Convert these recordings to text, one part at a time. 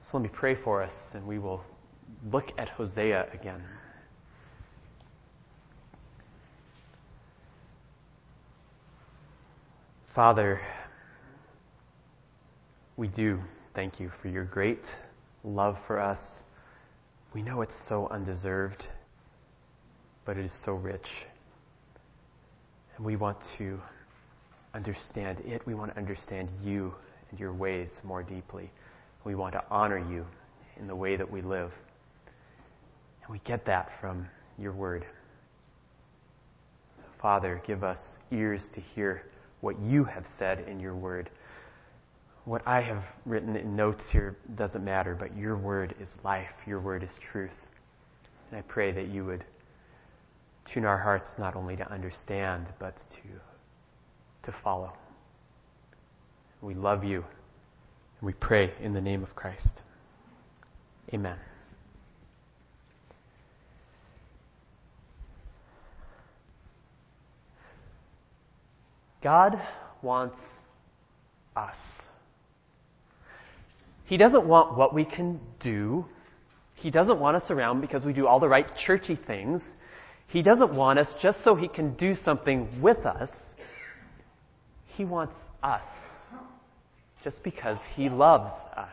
So let me pray for us, and we will look at Hosea again. Father, we do thank you for your great love for us. We know it's so undeserved, but it is so rich. And we want to understand it. We want to understand you and your ways more deeply. We want to honor you in the way that we live. And we get that from your word. So, Father, give us ears to hear what you have said in your word. What I have written in notes here doesn't matter, but your word is life. Your word is truth. And I pray that you would tune our hearts not only to understand, but to follow. We love you, and we pray in the name of Christ. Amen. God wants us. He doesn't want what we can do. He doesn't want us around because we do all the right churchy things. He doesn't want us just so he can do something with us. He wants us just because he loves us.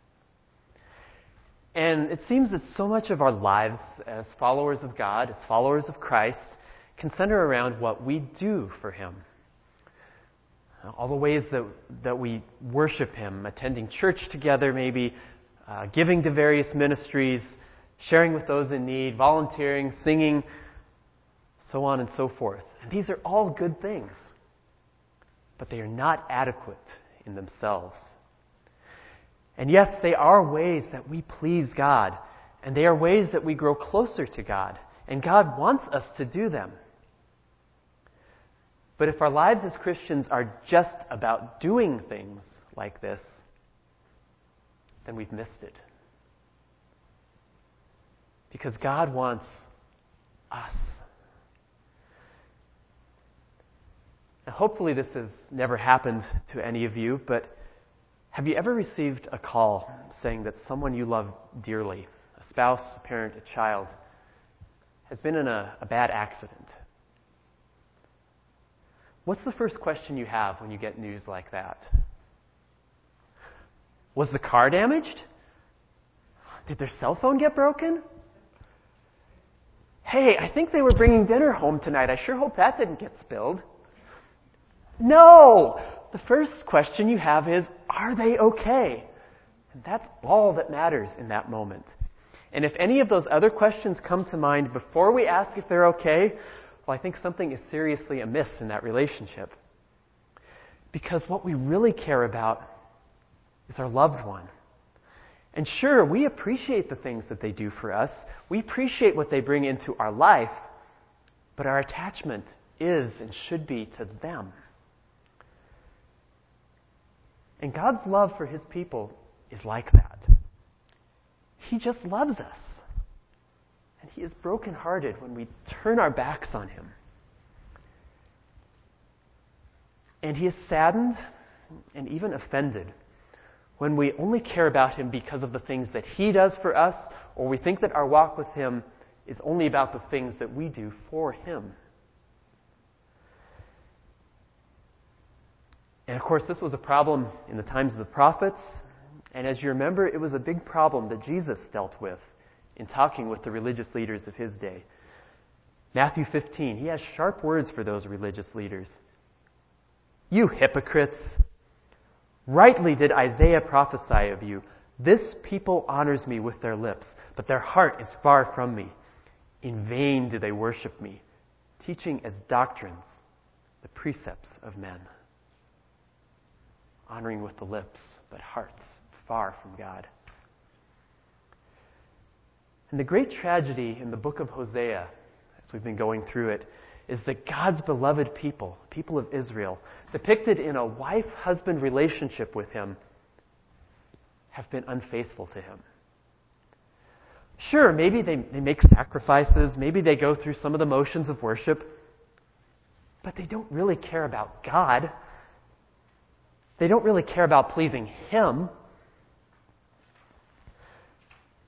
And it seems that so much of our lives as followers of God, as followers of Christ, can center around what we do for him. All the ways that we worship him, attending church together maybe, giving to various ministries, sharing with those in need, volunteering, singing, so on and so forth. And these are all good things, but they are not adequate in themselves. And yes, they are ways that we please God, and they are ways that we grow closer to God, and God wants us to do them. But if our lives as Christians are just about doing things like this, then we've missed it. Because God wants us. Now, hopefully this has never happened to any of you, but have you ever received a call saying that someone you love dearly, a spouse, a parent, a child, has been in a bad accident? What's the first question you have when you get news like that? Was the car damaged? Did their cell phone get broken? Hey, I think they were bringing dinner home tonight. I sure hope that didn't get spilled. No! The first question you have is, are they okay? And that's all that matters in that moment. And if any of those other questions come to mind before we ask if they're okay, well, I think something is seriously amiss in that relationship. Because what we really care about is our loved one. And sure, we appreciate the things that they do for us. We appreciate what they bring into our life. But our attachment is and should be to them. And God's love for his people is like that. He just loves us. And he is brokenhearted when we turn our backs on him. And he is saddened and even offended when we only care about him because of the things that he does for us, or we think that our walk with him is only about the things that we do for him. And of course, this was a problem in the times of the prophets. And as you remember, it was a big problem that Jesus dealt with in talking with the religious leaders of his day. Matthew 15, he has sharp words for those religious leaders. You hypocrites! Rightly did Isaiah prophesy of you. This people honors me with their lips, but their heart is far from me. In vain do they worship me, teaching as doctrines the precepts of men. Honoring with the lips, but hearts far from God. And the great tragedy in the book of Hosea, as we've been going through it, is that God's beloved people, people of Israel, depicted in a wife-husband relationship with him, have been unfaithful to him. Sure, maybe they make sacrifices, maybe they go through some of the motions of worship, but they don't really care about God. They don't really care about pleasing him.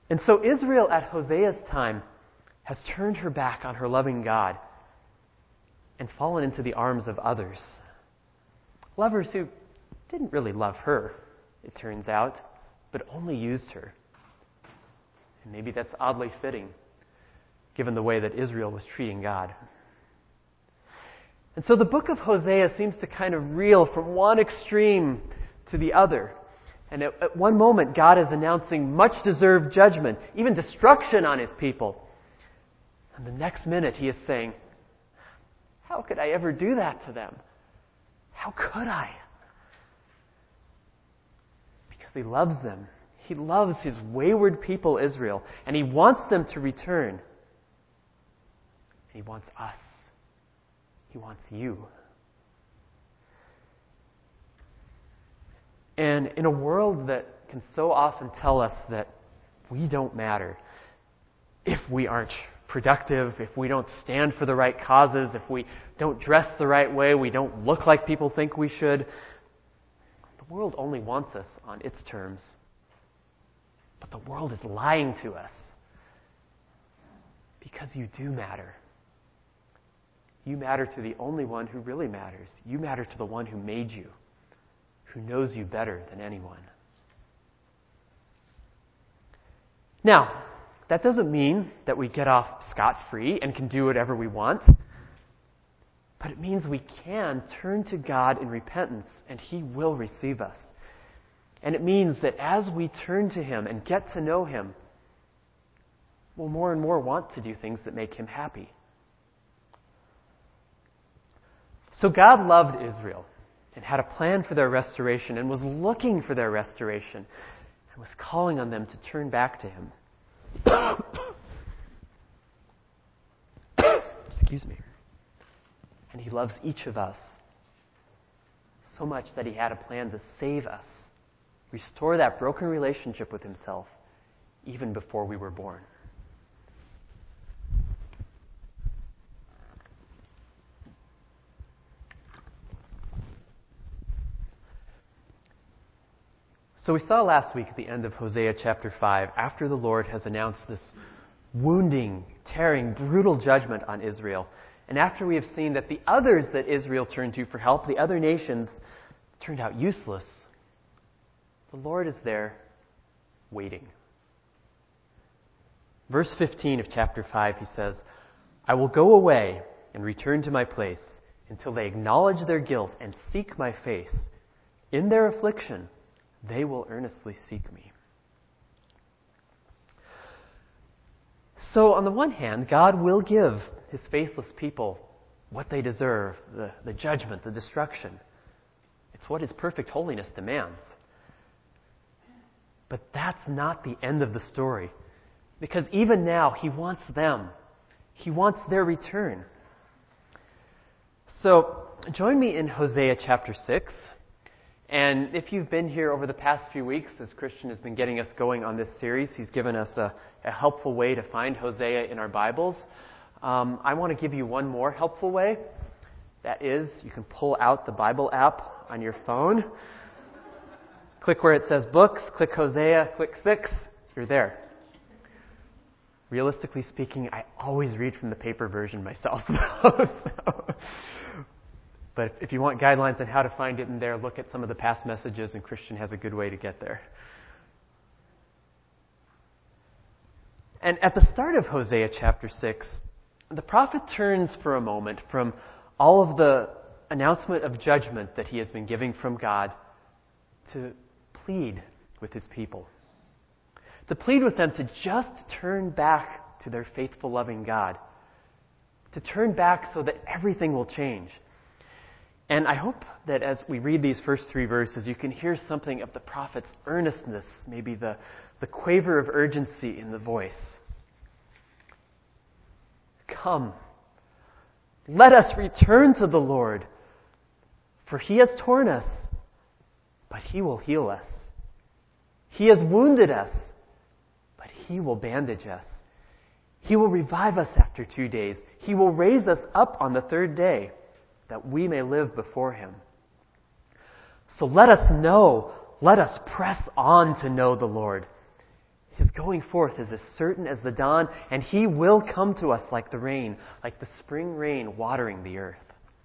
And so Israel at Hosea's time has turned her back on her loving God and fallen into the arms of others. Lovers who didn't really love her, it turns out, but only used her. And maybe that's oddly fitting, given the way that Israel was treating God. And so the book of Hosea seems to kind of reel from one extreme to the other. And at one moment, God is announcing much-deserved judgment, even destruction on his people. And the next minute, he is saying, how could I ever do that to them? How could I? Because he loves them. He loves his wayward people, Israel, and he wants them to return. And he wants us. He wants you. And in a world that can so often tell us that we don't matter, if we aren't productive, if we don't stand for the right causes, if we don't dress the right way, we don't look like people think we should, the world only wants us on its terms. But the world is lying to us. Because you do matter. You matter to the only one who really matters. You matter to the one who made you, who knows you better than anyone. Now, that doesn't mean that we get off scot-free and can do whatever we want. But it means we can turn to God in repentance, and he will receive us. And it means that as we turn to him and get to know him, we'll more and more want to do things that make him happy. So God loved Israel and had a plan for their restoration and was looking for their restoration and was calling on them to turn back to him. Excuse me. And he loves each of us so much that he had a plan to save us, restore that broken relationship with himself even before we were born. So we saw last week at the end of Hosea chapter 5, after the Lord has announced this wounding, tearing, brutal judgment on Israel, and after we have seen that the others that Israel turned to for help, the other nations, turned out useless, the Lord is there waiting. Verse 15 of chapter 5, he says, I will go away and return to my place until they acknowledge their guilt and seek my face. In their affliction, they will earnestly seek me. So on the one hand, God will give his faithless people what they deserve, the judgment, the destruction. It's what his perfect holiness demands. But that's not the end of the story. Because even now, he wants them. He wants their return. So join me in Hosea chapter 6. And if you've been here over the past few weeks, as Christian has been getting us going on this series, he's given us a helpful way to find Hosea in our Bibles. I want to give you one more helpful way. That is, you can pull out the Bible app on your phone. Click where it says books, click Hosea, click 6, you're there. Realistically speaking, I always read from the paper version myself. But if you want guidelines on how to find it in there, look at some of the past messages, and Christian has a good way to get there. And at the start of Hosea chapter 6, the prophet turns for a moment from all of the announcement of judgment that he has been giving from God to plead with his people. To plead with them to just turn back to their faithful, loving God. To turn back so that everything will change. And I hope that as we read these first 3 verses, you can hear something of the prophet's earnestness, maybe the quaver of urgency in the voice. Come, let us return to the Lord, for he has torn us, but he will heal us. He has wounded us, but he will bandage us. He will revive us after 2 days. He will raise us up on the 3rd day, that we may live before him. So let us know, let us press on to know the Lord. His His going forth is as certain as the dawn, and He will come to us like the rain, like the spring rain watering the earth.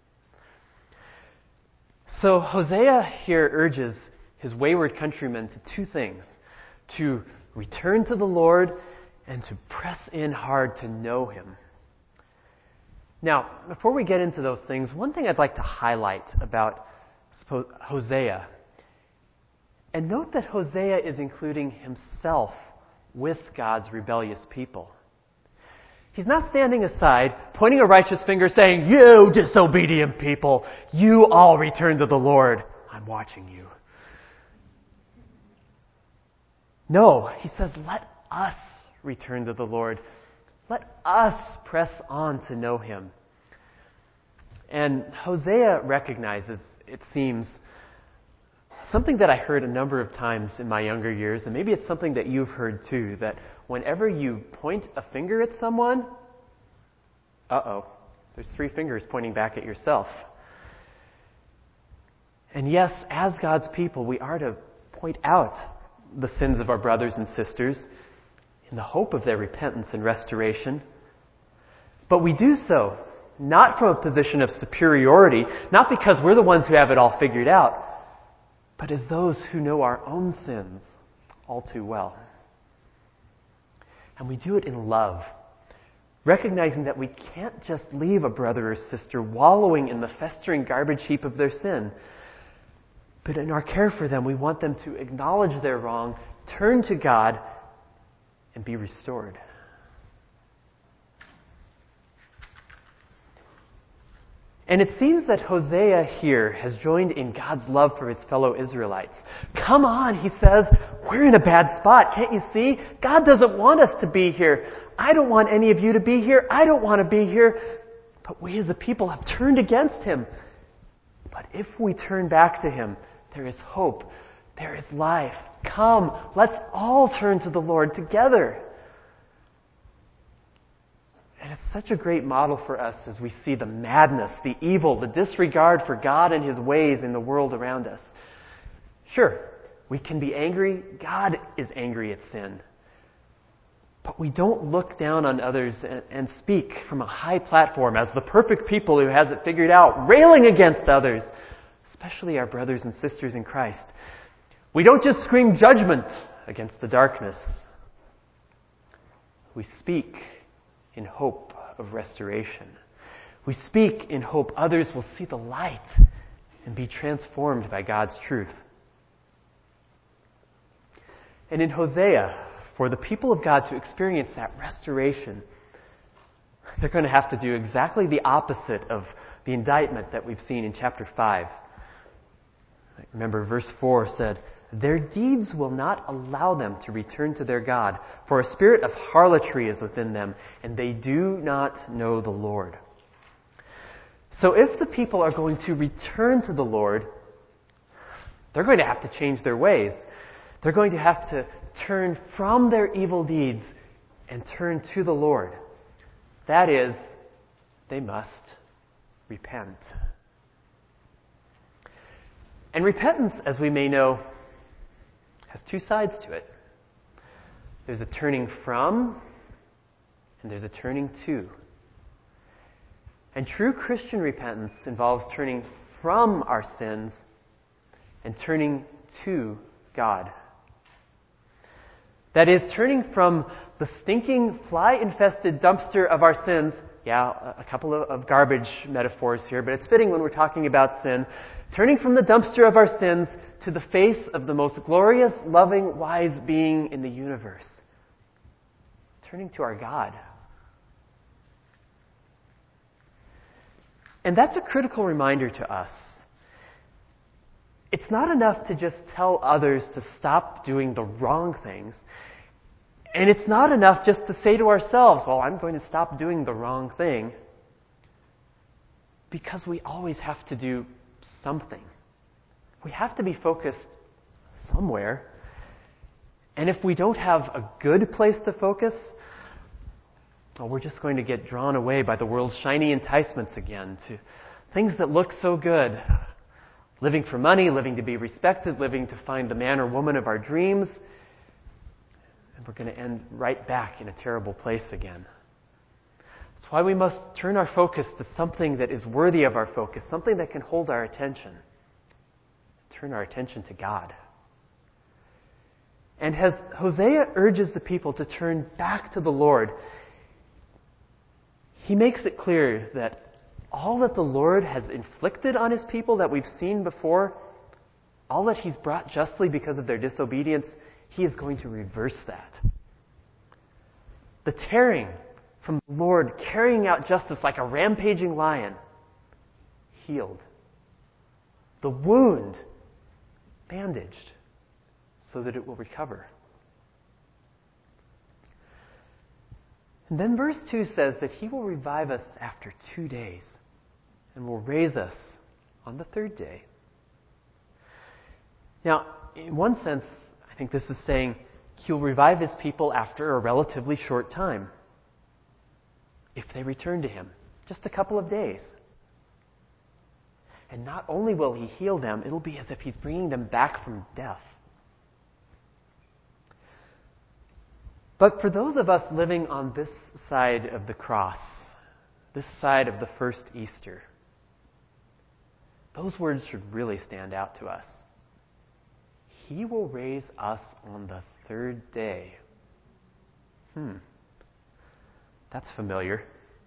So Hosea here urges his wayward countrymen to two things: to return to the Lord and to press in hard to know Him. Now, before we get into those things, one thing I'd like to highlight about Hosea. And note that Hosea is including himself with God's rebellious people. He's not standing aside, pointing a righteous finger, saying, "You disobedient people, you all return to the Lord. I'm watching you." No, he says, let us return to the Lord. Let us press on to know Him. And Hosea recognizes, it seems, something that I heard a number of times in my younger years, and maybe it's something that you've heard too, that whenever you point a finger at someone, there's three fingers pointing back at yourself. And yes, as God's people, we are to point out the sins of our brothers and sisters in the hope of their repentance and restoration. But we do so not from a position of superiority, not because we're the ones who have it all figured out, but as those who know our own sins all too well. And we do it in love, recognizing that we can't just leave a brother or sister wallowing in the festering garbage heap of their sin. But in our care for them, we want them to acknowledge their wrong, turn to God, and be restored. And it seems that Hosea here has joined in God's love for his fellow Israelites. Come on, he says, we're in a bad spot. Can't you see? God doesn't want us to be here. I don't want any of you to be here. I don't want to be here. But we as a people have turned against Him. But if we turn back to Him, there is hope. There is life. Come, let's all turn to the Lord together. And it's such a great model for us as we see the madness, the evil, the disregard for God and His ways in the world around us. Sure, we can be angry. God is angry at sin. But we don't look down on others and speak from a high platform as the perfect people who has it figured out, railing against others, especially our brothers and sisters in Christ. We don't just scream judgment against the darkness. We speak in hope of restoration. We speak in hope others will see the light and be transformed by God's truth. And in Hosea, for the people of God to experience that restoration, they're going to have to do exactly the opposite of the indictment that we've seen in chapter 5. Remember, verse 4 said, "Their deeds will not allow them to return to their God, for a spirit of harlotry is within them, and they do not know the Lord." So if the people are going to return to the Lord, they're going to have to change their ways. They're going to have to turn from their evil deeds and turn to the Lord. That is, they must repent. And repentance, as we may know, has two sides to it. There's a turning from, and there's a turning to. And true Christian repentance involves turning from our sins and turning to God. That is, turning from the stinking, fly-infested dumpster of our sins. Yeah, a couple of garbage metaphors here, but it's fitting when we're talking about sin. Turning from the dumpster of our sins to the face of the most glorious, loving, wise being in the universe. Turning to our God. And that's a critical reminder to us. It's not enough to just tell others to stop doing the wrong things. And it's not enough just to say to ourselves, well, I'm going to stop doing the wrong thing. Because we always have to do something. We have to be focused somewhere. And if we don't have a good place to focus, well, we're just going to get drawn away by the world's shiny enticements again to things that look so good. Living for money, living to be respected, living to find the man or woman of our dreams. and we're going to end right back in a terrible place again. That's why we must turn our focus to something that is worthy of our focus, something that can hold our attention. Turn our attention to God. And as Hosea urges the people to turn back to the Lord, he makes it clear that all that the Lord has inflicted on his people that we've seen before, all that he's brought justly because of their disobedience, he is going to reverse that. The tearing from the Lord, carrying out justice like a rampaging lion, healed. The wound, bandaged, so that it will recover. And then verse 2 says that he will revive us after 2 days and will raise us on the third day. Now, in one sense, I think this is saying he'll revive his people after a relatively short time. If they return to him, just a couple of days. And not only will he heal them, it'll be as if he's bringing them back from death. But for those of us living on this side of the cross, this side of the first Easter, those words should really stand out to us. He will raise us on the third day. That's familiar.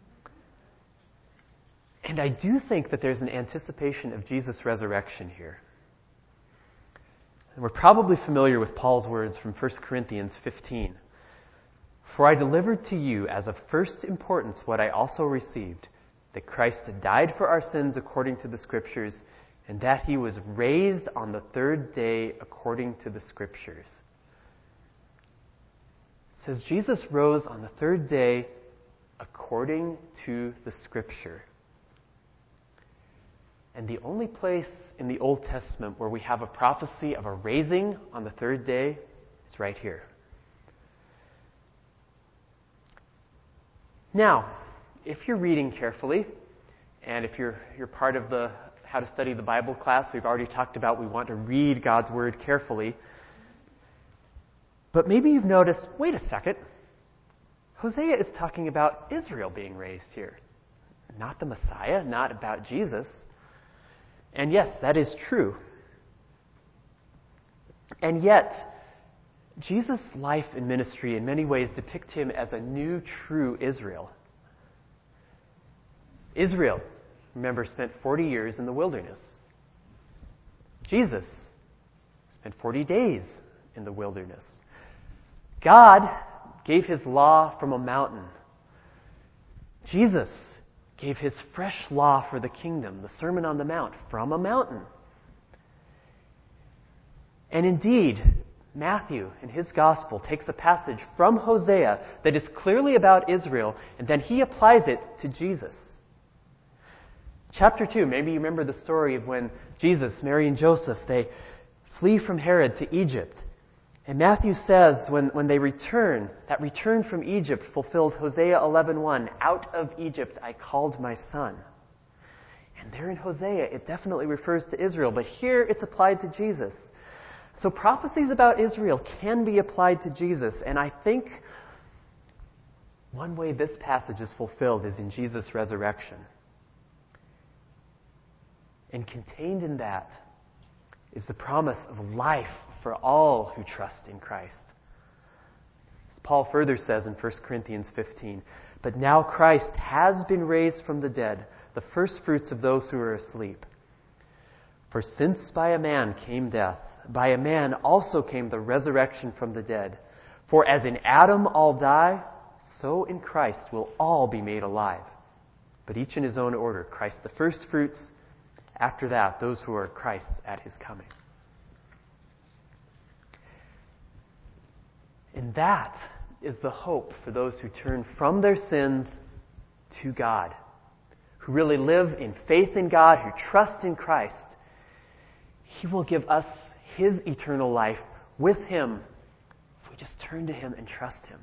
And I do think that there's an anticipation of Jesus' resurrection here. And we're probably familiar with Paul's words from 1 Corinthians 15. For I delivered to you as of first importance what I also received, that Christ died for our sins according to the Scriptures, and that he was raised on the third day according to the Scriptures. It says Jesus rose on the third day according to the Scripture. And the only place in the Old Testament where we have a prophecy of a raising on the third day is right here. Now, if you're reading carefully, and if you're part of the How to Study the Bible class, we've already talked about we want to read God's Word carefully. But maybe you've noticed, wait a second, Hosea is talking about Israel being raised here. Not the Messiah, not about Jesus. And yes, that is true. And yet, Jesus' life and ministry in many ways depict him as a new, true Israel. Israel, remember, spent 40 years in the wilderness. Jesus spent 40 days in the wilderness. God gave his law from a mountain. Jesus gave his fresh law for the kingdom, the Sermon on the Mount, from a mountain. And indeed, Matthew, in his gospel, takes a passage from Hosea that is clearly about Israel, and then he applies it to Jesus. Chapter 2, maybe you remember the story of when Jesus, Mary, and Joseph, they flee from Herod to Egypt. And Matthew says when they return, that return from Egypt fulfilled Hosea 11:1, out of Egypt I called my son. And there in Hosea, it definitely refers to Israel, but here it's applied to Jesus. So prophecies about Israel can be applied to Jesus, and I think one way this passage is fulfilled is in Jesus' resurrection. And contained in that is the promise of life for all who trust in Christ. As Paul further says in 1 Corinthians 15, but now Christ has been raised from the dead, the first fruits of those who are asleep. For since by a man came death, by a man also came the resurrection from the dead. For as in Adam all die, so in Christ will all be made alive. But each in his own order. Christ the first fruits, after that, those who are Christ's at his coming. And that is the hope for those who turn from their sins to God, who really live in faith in God, who trust in Christ. He will give us his eternal life with him if we just turn to him and trust him.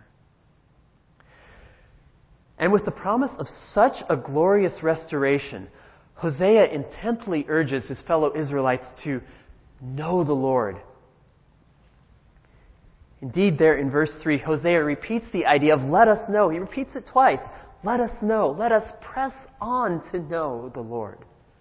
And with the promise of such a glorious restoration, Hosea intently urges his fellow Israelites to know the Lord. Indeed, there in verse 3, Hosea repeats the idea of let us know. He repeats it twice. Let us know. Let us press on to know the Lord.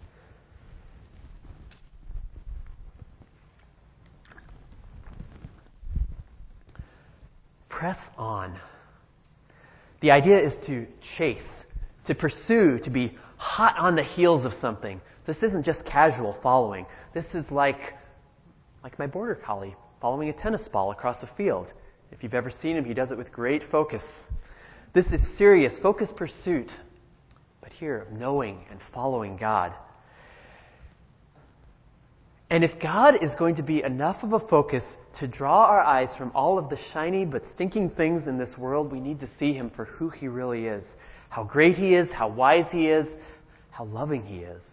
Press on. The idea is to chase, to pursue, to be hot on the heels of something. This isn't just casual following. This is like my border collie following a tennis ball across a field. If you've ever seen him, he does it with great focus. This is serious, focused pursuit, but here of knowing and following God. And if God is going to be enough of a focus to draw our eyes from all of the shiny but stinking things in this world, we need to see Him for who He really is. How great He is, how wise He is, how loving He is.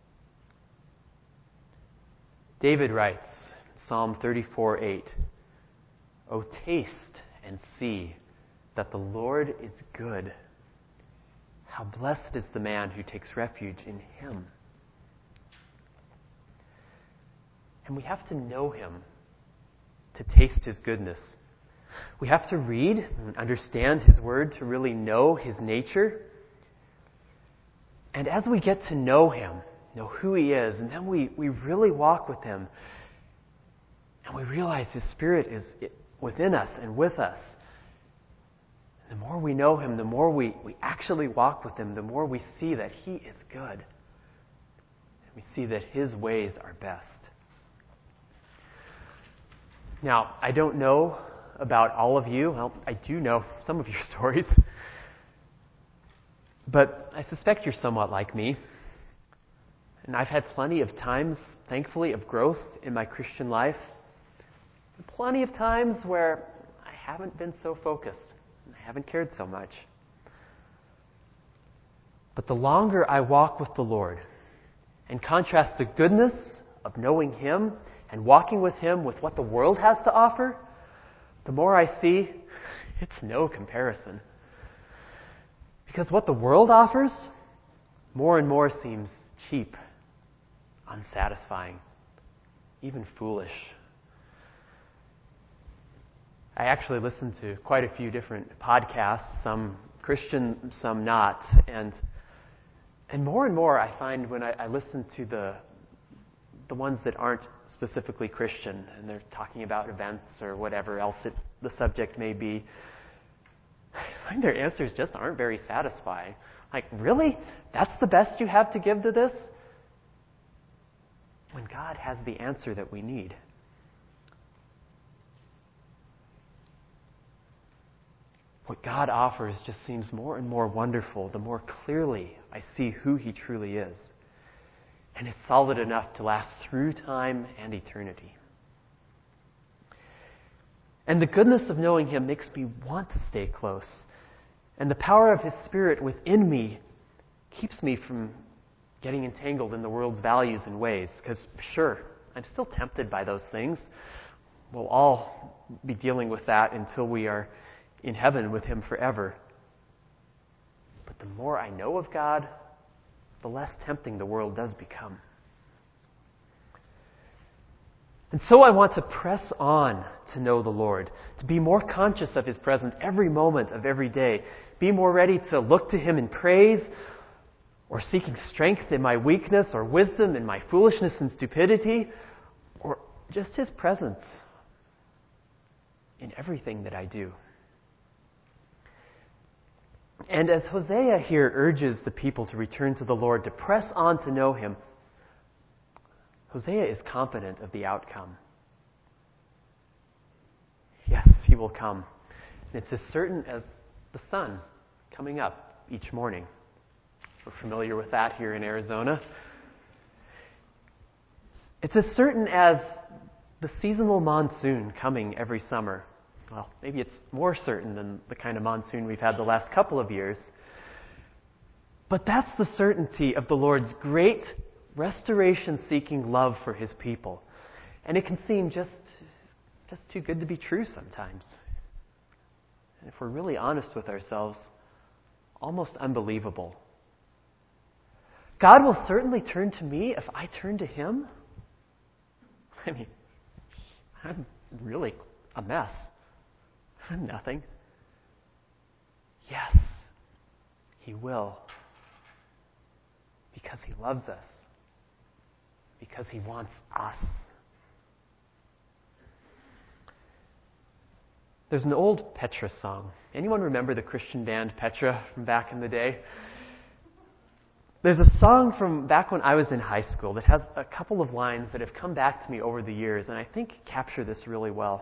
David writes, Psalm 34:8, "O taste and see that the Lord is good. How blessed is the man who takes refuge in Him." And we have to know Him to taste His goodness. We have to read and understand His Word to really know His nature. And as we get to know Him, know who He is, and then we really walk with Him, and we realize His Spirit is within us and with us. The more we know Him, the more we actually walk with Him, the more we see that He is good. And we see that His ways are best. Now, I don't know about all of you. Well, I do know some of your stories. But I suspect you're somewhat like me. And I've had plenty of times, thankfully, of growth in my Christian life. Plenty of times where I haven't been so focused. I haven't cared so much. But the longer I walk with the Lord and contrast the goodness of knowing Him and walking with Him with what the world has to offer, the more I see it's no comparison. Because what the world offers more and more seems cheap, unsatisfying, even foolish. I actually listen to quite a few different podcasts, some Christian, some not. And more and more I find when I listen to the ones that aren't specifically Christian, and they're talking about events or whatever else the subject may be, I find their answers just aren't very satisfying. Like, really? That's the best you have to give to this? When God has the answer that we need. What God offers just seems more and more wonderful the more clearly I see who He truly is. And it's solid enough to last through time and eternity. And the goodness of knowing Him makes me want to stay close. And the power of His Spirit within me keeps me from getting entangled in the world's values and ways. Because, sure, I'm still tempted by those things. We'll all be dealing with that until we are in heaven with Him forever. But the more I know of God, the less tempting the world does become. And so I want to press on to know the Lord, to be more conscious of His presence every moment of every day, be more ready to look to Him in praise, or seeking strength in my weakness, or wisdom in my foolishness and stupidity, or just His presence in everything that I do. And as Hosea here urges the people to return to the Lord, to press on to know Him, Hosea is confident of the outcome. Yes, He will come. And it's as certain as the sun coming up each morning. We're familiar with that here in Arizona. It's as certain as the seasonal monsoon coming every summer. Well, maybe it's more certain than the kind of monsoon we've had the last couple of years. But that's the certainty of the Lord's great restoration-seeking love for His people. And it can seem just too good to be true sometimes. And if we're really honest with ourselves, almost unbelievable. God will certainly turn to me if I turn to Him. I mean, I'm really a mess. Nothing. Yes, He will. Because He loves us. Because He wants us. There's an old Petra song. Anyone remember the Christian band Petra from back in the day? There's a song from back when I was in high school that has a couple of lines that have come back to me over the years and I think capture this really well.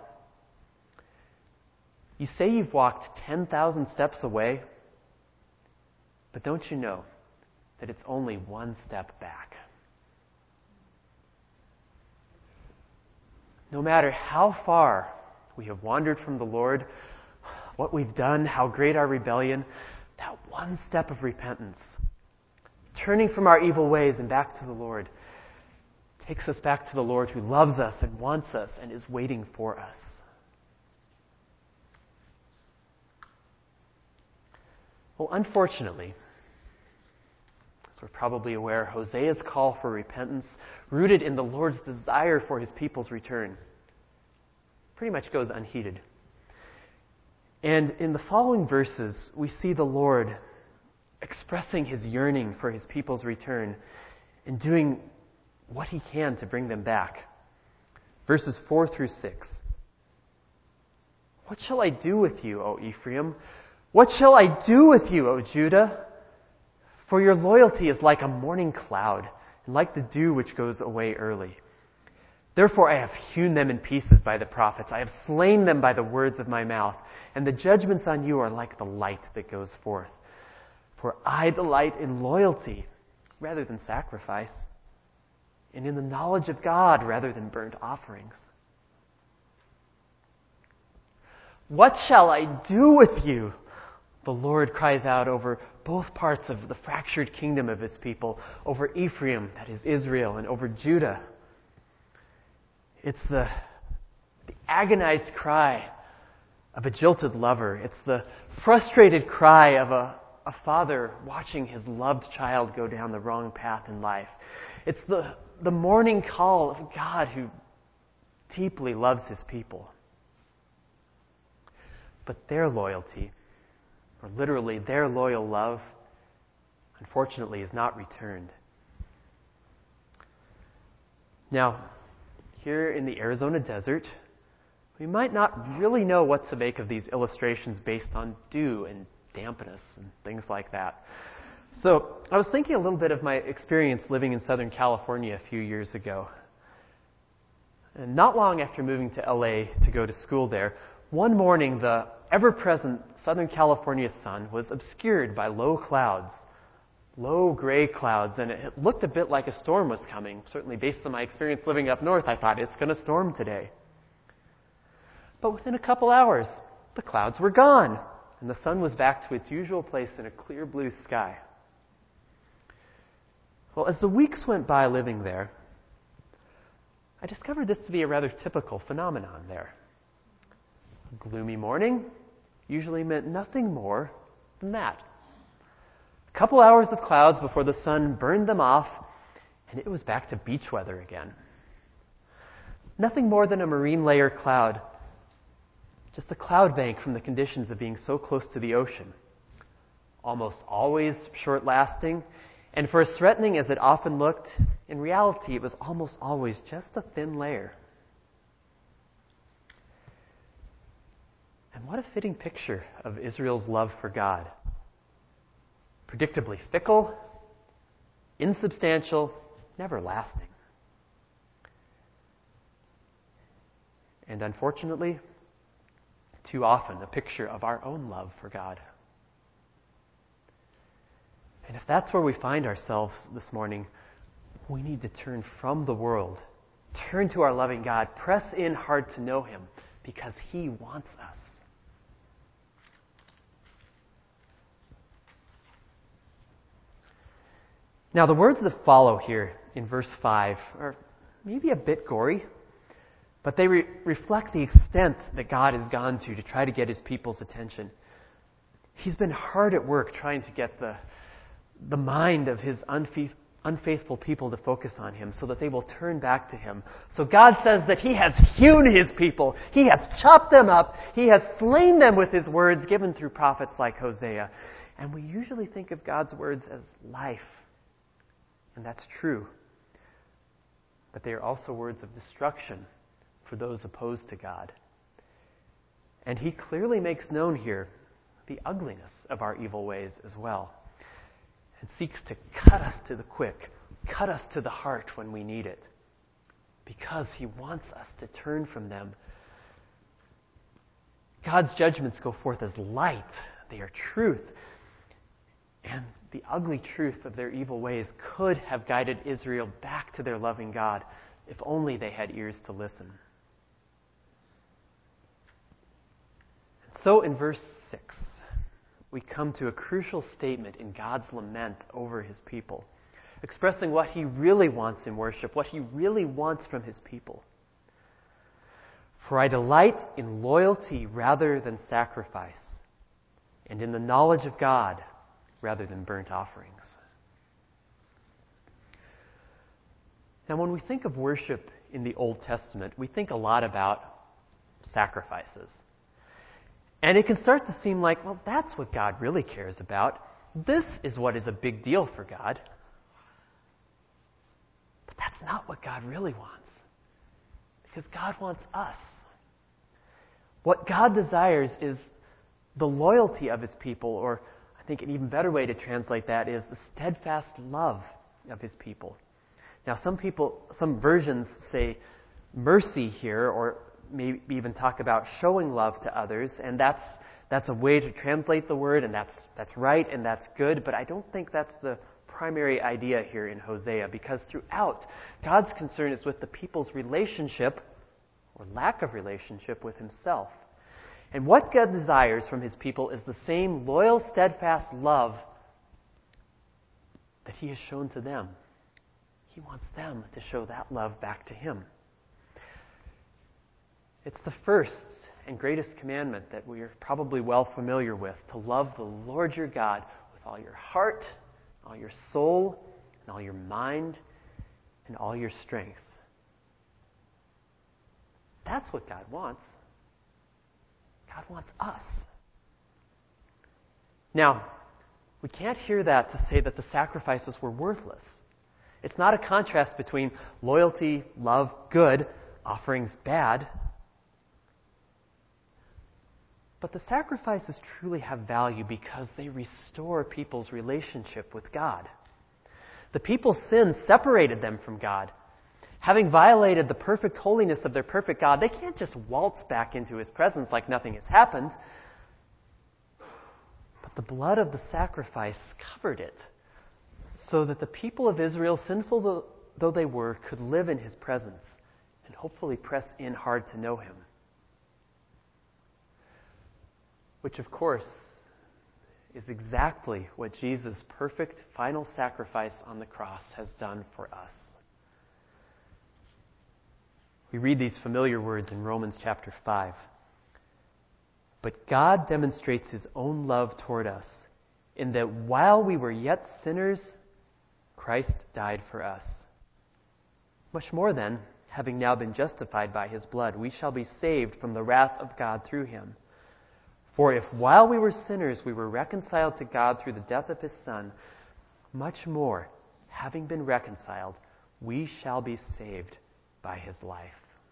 You say you've walked 10,000 steps away, but don't you know that it's only one step back? No matter how far we have wandered from the Lord, what we've done, how great our rebellion, that one step of repentance, turning from our evil ways and back to the Lord, takes us back to the Lord who loves us and wants us and is waiting for us. Well, unfortunately, as we're probably aware, Hosea's call for repentance, rooted in the Lord's desire for His people's return, pretty much goes unheeded. And in the following verses, we see the Lord expressing His yearning for His people's return and doing what He can to bring them back. Verses 4 through 6. What shall I do with you, O Ephraim? What shall I do with you, O Judah? For your loyalty is like a morning cloud, and like the dew which goes away early. Therefore I have hewn them in pieces by the prophets. I have slain them by the words of my mouth. And the judgments on you are like the light that goes forth. For I delight in loyalty rather than sacrifice, and in the knowledge of God rather than burnt offerings. What shall I do with you? The Lord cries out over both parts of the fractured kingdom of His people, over Ephraim, that is Israel, and over Judah. It's the agonized cry of a jilted lover. It's the frustrated cry of a father watching his loved child go down the wrong path in life. It's the mourning call of God who deeply loves His people. But their loyalty, or literally their loyal love, unfortunately is not returned. Now, here in the Arizona desert, we might not really know what to make of these illustrations based on dew and dampness and things like that. So I was thinking a little bit of my experience living in Southern California a few years ago. And not long after moving to LA to go to school there, one morning the ever-present Southern California sun was obscured by low clouds, low gray clouds, and it looked a bit like a storm was coming. Certainly based on my experience living up north, I thought it's going to storm today. But within a couple hours, the clouds were gone, and the sun was back to its usual place in a clear blue sky. Well, as the weeks went by living there, I discovered this to be a rather typical phenomenon there. A gloomy morning usually meant nothing more than that. A couple hours of clouds before the sun burned them off, and it was back to beach weather again. Nothing more than a marine layer cloud, just a cloud bank from the conditions of being so close to the ocean. Almost always short-lasting, and for as threatening as it often looked, in reality it was almost always just a thin layer. And what a fitting picture of Israel's love for God. Predictably fickle, insubstantial, never lasting. And unfortunately, too often a picture of our own love for God. And if that's where we find ourselves this morning, we need to turn from the world, turn to our loving God, press in hard to know Him, because He wants us. Now, the words that follow here in verse 5 are maybe a bit gory, but they reflect the extent that God has gone to try to get His people's attention. He's been hard at work trying to get the mind of His unfaithful people to focus on him so that they will turn back to him. So God says that he has hewn his people. He has chopped them up. He has slain them with his words given through prophets like Hosea. And we usually think of God's words as life. And that's true. But they are also words of destruction for those opposed to God. And he clearly makes known here the ugliness of our evil ways as well, and seeks to cut us to the quick, cut us to the heart when we need it, because he wants us to turn from them. God's judgments go forth as light. They are truth. And the ugly truth of their evil ways could have guided Israel back to their loving God if only they had ears to listen. So in verse 6, we come to a crucial statement in God's lament over his people, expressing what he really wants in worship, what he really wants from his people. For I delight in loyalty rather than sacrifice, and in the knowledge of God rather than burnt offerings. Now, when we think of worship in the Old Testament, we think a lot about sacrifices. And it can start to seem like, well, that's what God really cares about. This is what is a big deal for God. But that's not what God really wants. Because God wants us. What God desires is the loyalty of his people, or I think an even better way to translate that is the steadfast love of his people. Now, some versions say mercy here, or maybe even talk about showing love to others, and that's a way to translate the word, and that's right and that's good, but I don't think that's the primary idea here in Hosea, because throughout, God's concern is with the people's relationship, or lack of relationship, with himself. And what God desires from his people is the same loyal, steadfast love that he has shown to them. He wants them to show that love back to him. It's the first and greatest commandment that we are probably well familiar with, to love the Lord your God with all your heart, all your soul, and all your mind, and all your strength. That's what God wants. God wants us. Now, we can't hear that to say that the sacrifices were worthless. It's not a contrast between loyalty, love, good, offerings, bad. But the sacrifices truly have value because they restore people's relationship with God. The people's sin separated them from God. Having violated the perfect holiness of their perfect God, they can't just waltz back into his presence like nothing has happened. But the blood of the sacrifice covered it, so that the people of Israel, sinful though they were, could live in his presence and hopefully press in hard to know him. Which, of course, is exactly what Jesus' perfect final sacrifice on the cross has done for us. We read these familiar words in Romans chapter 5. But God demonstrates his own love toward us, in that while we were yet sinners, Christ died for us. Much more then, having now been justified by his blood, we shall be saved from the wrath of God through him. For if while we were sinners we were reconciled to God through the death of his Son, much more, having been reconciled, we shall be saved by his life.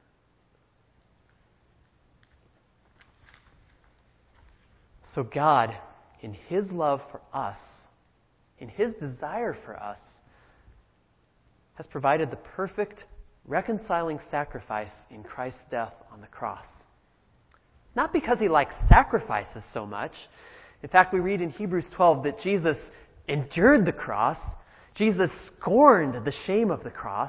So God, in his love for us, in his desire for us, has provided the perfect reconciling sacrifice in Christ's death on the cross. Not because he likes sacrifices so much. In fact, we read in Hebrews 12 that Jesus endured the cross. Jesus scorned the shame of the cross.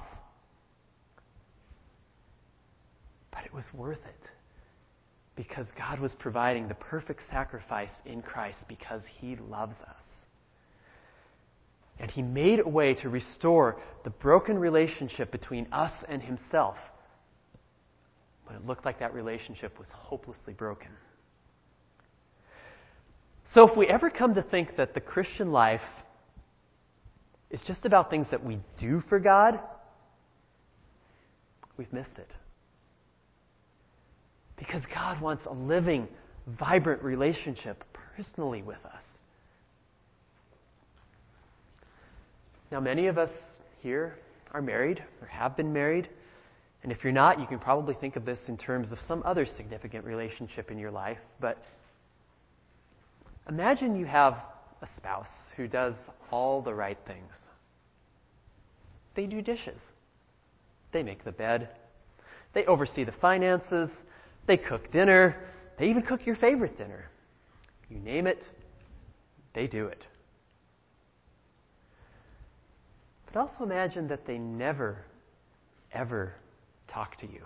But it was worth it, because God was providing the perfect sacrifice in Christ because he loves us. And he made a way to restore the broken relationship between us and himself. But it looked like that relationship was hopelessly broken. So if we ever come to think that the Christian life is just about things that we do for God, we've missed it. Because God wants a living, vibrant relationship personally with us. Now, many of us here are married or have been married. And if you're not, you can probably think of this in terms of some other significant relationship in your life. But imagine you have a spouse who does all the right things. They do dishes. They make the bed. They oversee the finances. They cook dinner. They even cook your favorite dinner. You name it, they do it. But also imagine that they never, ever talk to you.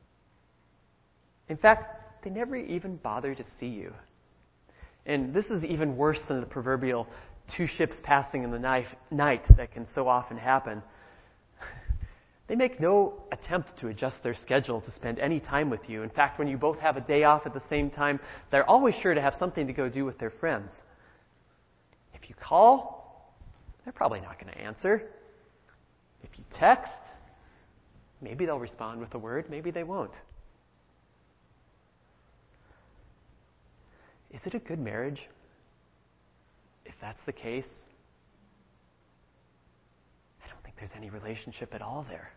In fact, they never even bother to see you. And this is even worse than the proverbial two ships passing in the night that can so often happen. They make no attempt to adjust their schedule to spend any time with you. In fact, when you both have a day off at the same time, they're always sure to have something to go do with their friends. If you call, they're probably not going to answer. If you text, maybe they'll respond with a word, maybe they won't. Is it a good marriage? If that's the case, I don't think there's any relationship at all there.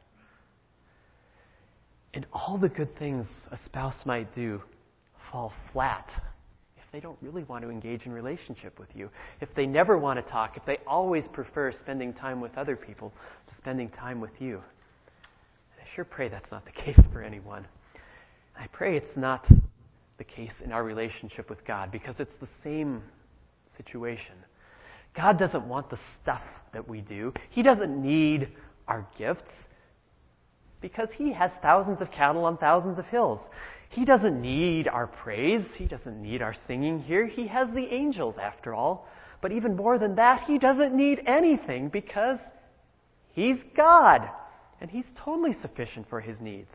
And all the good things a spouse might do fall flat if they don't really want to engage in relationship with you. If they never want to talk, if they always prefer spending time with other people to spending time with you. I sure pray that's not the case for anyone. I pray it's not the case in our relationship with God, because it's the same situation. God doesn't want the stuff that we do. He doesn't need our gifts, because He has thousands of cattle on thousands of hills. He doesn't need our praise. He doesn't need our singing here. He has the angels, after all. But even more than that, He doesn't need anything, because He's God, and He's totally sufficient for His needs.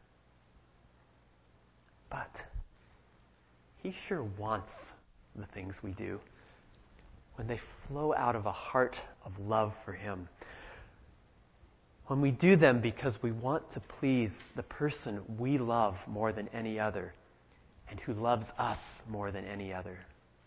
But He sure wants the things we do when they flow out of a heart of love for Him. When we do them because we want to please the person we love more than any other, and who loves us more than any other.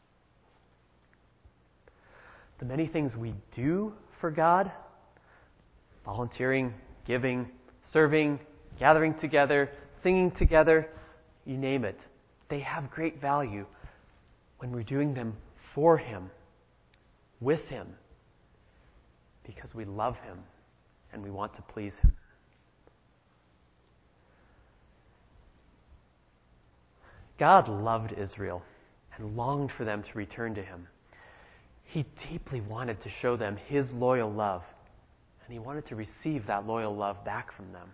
The many things we do for God, volunteering, giving, serving, gathering together, singing together, you name it, they have great value when we're doing them for Him, with Him, because we love Him and we want to please Him. God loved Israel and longed for them to return to Him. He deeply wanted to show them His loyal love, and He wanted to receive that loyal love back from them.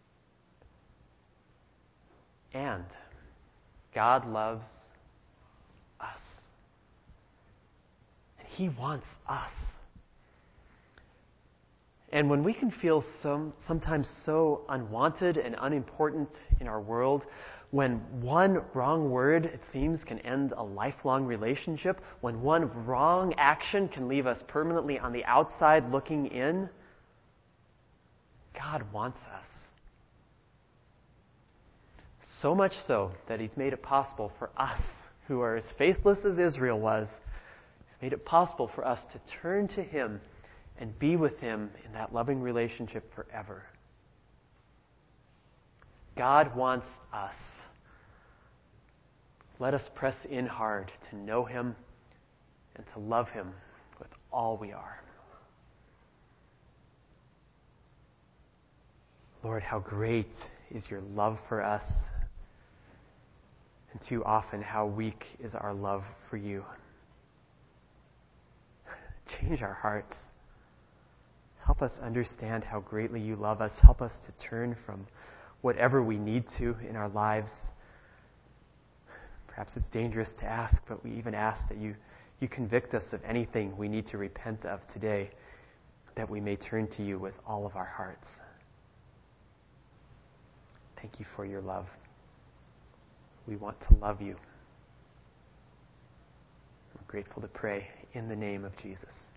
And God loves us. And He wants us. And when we can feel sometimes so unwanted and unimportant in our world, when one wrong word, it seems, can end a lifelong relationship, when one wrong action can leave us permanently on the outside looking in, God wants us. So much so that He's made it possible for us, who are as faithless as Israel was, He's made it possible for us to turn to Him and be with Him in that loving relationship forever. God wants us. Let us press in hard to know Him and to love Him with all we are. Lord, how great is Your love for us, and too often how weak is our love for You. Change our hearts. Help us understand how greatly You love us. Help us to turn from whatever we need to in our lives. Perhaps it's dangerous to ask, but we even ask that you convict us of anything we need to repent of today, that we may turn to You with all of our hearts. Thank You for Your love. We want to love You. We're grateful to pray in the name of Jesus.